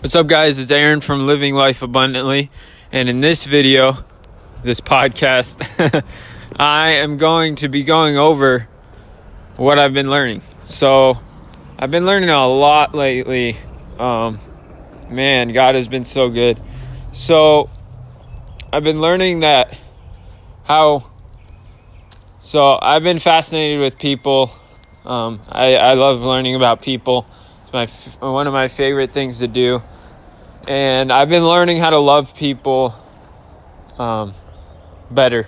What's up, guys? It's Aaron from Living Life Abundantly, and in this video, this podcast, I am going to be going over what I've been learning. So, I've been learning a lot lately. Man, God has been so good. So, I've been learning that I've been fascinated with people. I love learning about people. It's one of my favorite things to do. And I've been learning how to love people better,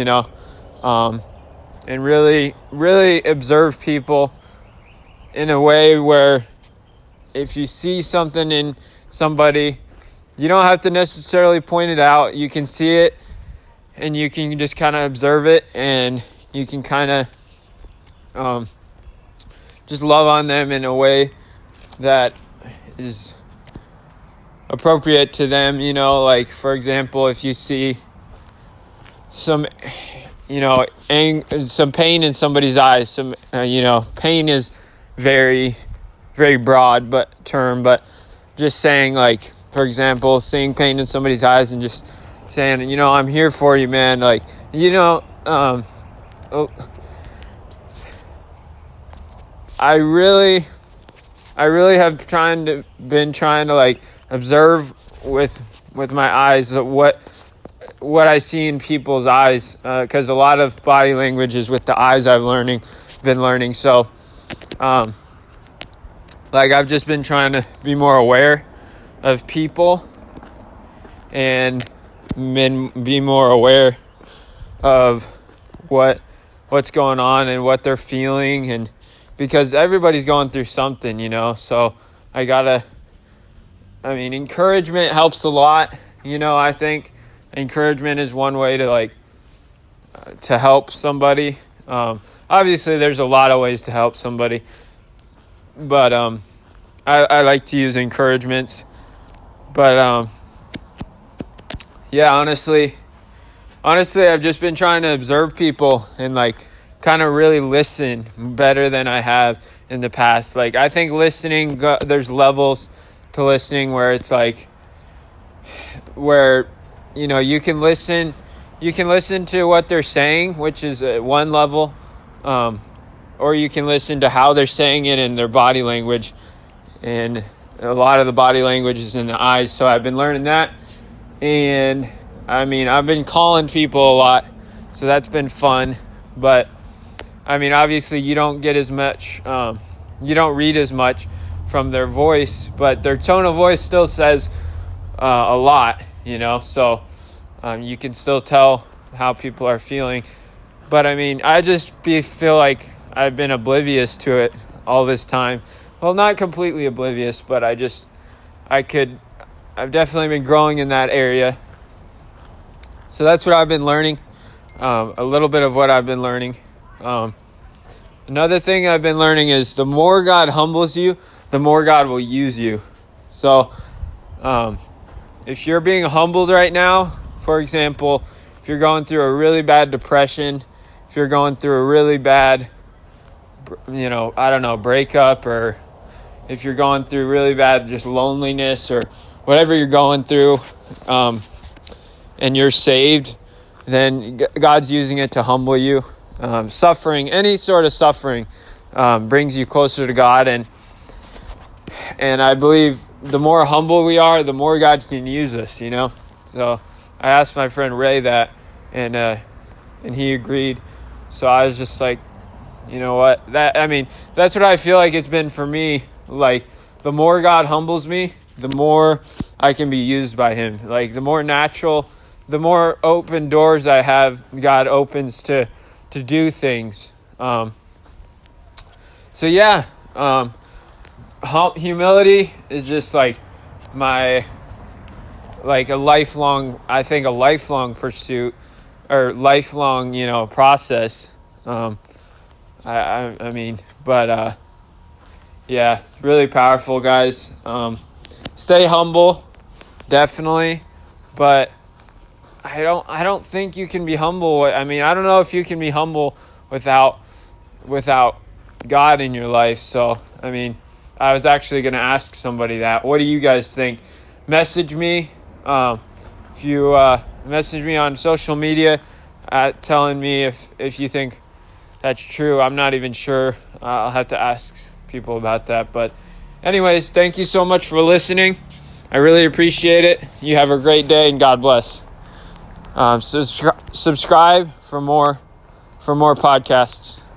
and really observe people in a way where if you see something in somebody, you don't have to necessarily point it out. You can see it and you can just kind of observe it, and you can kind of just love on them in a way that is appropriate to them. Like, for example, if you see some pain in somebody's eyes, pain is very, very broad term, but just saying, like, for example, seeing pain in somebody's eyes and just saying, I'm here for you, man. Like, I really have been trying to like observe with my eyes what I see in people's eyes, because a lot of body language is with the eyes I've been learning. So, I've just been trying to be more aware of people and be more aware of what's going on and what they're feeling, and because everybody's going through something, so encouragement helps a lot. I think encouragement is one way to to help somebody. Obviously there's a lot of ways to help somebody, but I like to use encouragements. But honestly I've just been trying to observe people and kind of really listen better than I have in the past. I think listening, there's levels to listening where it's where you can listen to what they're saying, which is one level, or you can listen to how they're saying it in their body language, and a lot of the body language is in the eyes. So I've been learning that, and I've been calling people a lot, so that's been fun. But obviously you don't get as much, you don't read as much from their voice, but their tone of voice still says a lot, so you can still tell how people are feeling. But I just feel like I've been oblivious to it all this time. Well, not completely oblivious, but I've definitely been growing in that area. So that's what I've been learning, a little bit of what I've been learning. Another thing I've been learning is the more God humbles you, the more God will use you. So, if you're being humbled right now, for example, if you're going through a really bad depression, if you're going through a really bad, breakup, or if you're going through really bad just loneliness or whatever you're going through, and you're saved, then God's using it to humble you. Suffering, any sort of suffering, brings you closer to God, and I believe the more humble we are, the more God can use us. So I asked my friend Ray that, and he agreed. So I was just like, what? That's what I feel like it's been for me. The more God humbles me, the more I can be used by Him. The more natural, the more open doors I have, God opens to do things. Humility is just a lifelong pursuit, or lifelong, process. Really powerful, guys. Stay humble, definitely, but I don't think you can be humble. I don't know if you can be humble without God in your life. So, I was actually going to ask somebody that. What do you guys think? Message me. If you message me on social media telling me if you think that's true. I'm not even sure. I'll have to ask people about that. But anyways, thank you so much for listening. I really appreciate it. You have a great day and God bless. Subscribe for more podcasts.